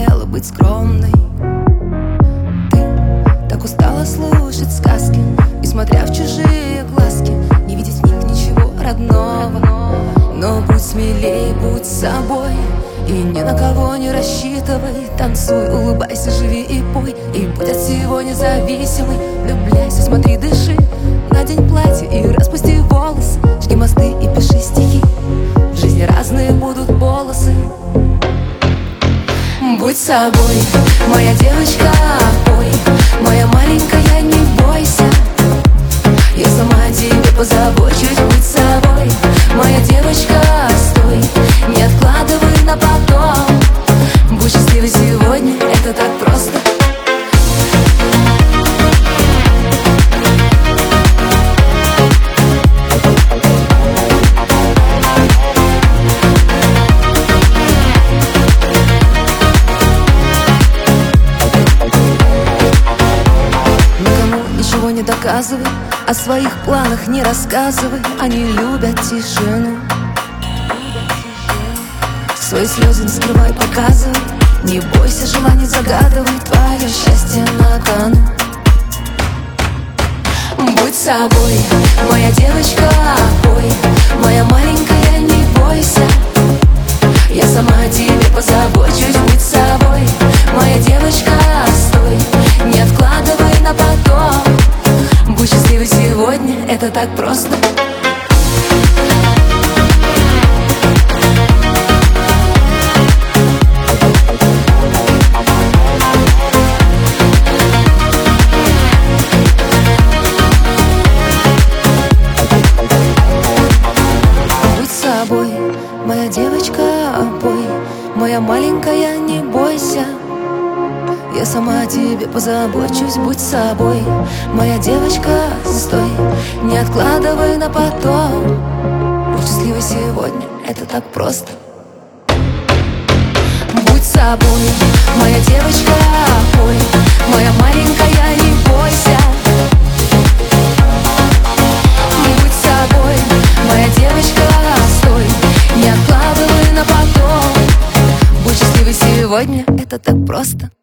заставляла быть скромной. Ты так устала слушать сказки и, смотря в чужие глазки, не видеть в них ничего родного. Но будь смелей, будь собой, и ни на кого не рассчитывай. Танцуй, улыбайся, живи и пой, и будь от всего независимой. Влюбляйся, смотри, дыши, надень платье и распусти волосы, жги мосты и пиши стихи. В жизни разные будут полосы. Будь собой, моя девочка, пой, моя маленькая, не бойся. Я сама о тебе позабочусь. Будь собой, моя девочка, стой, не откладывай на потом. Будь счастливой сегодня, это так просто. Ничего не доказывай, о своих планах не рассказывай. Они любят тишину. Свои слезы не скрывай, показывай. Не бойся желаний, загадывай. Твое счастье на кону. Будь собой, моя девочка, пой, моя маленькая, не бойся. Я сама о тебе позабочусь. Будь собой, моя девочка, стой, не откладывай на потом. Будь счастливой сегодня, это так просто. Будь собой, моя девочка, пой, моя маленькая, не бойся. Я сама о тебе позабочусь. Будь собой, моя девочка, стой, не откладывай на потом. Будь счастливой сегодня, это так просто. Будь собой, моя девочка, пой, моя маленькая, не бойся. Будь собой, моя девочка, стой, не откладывай на потом. Будь счастливой сегодня, это так просто.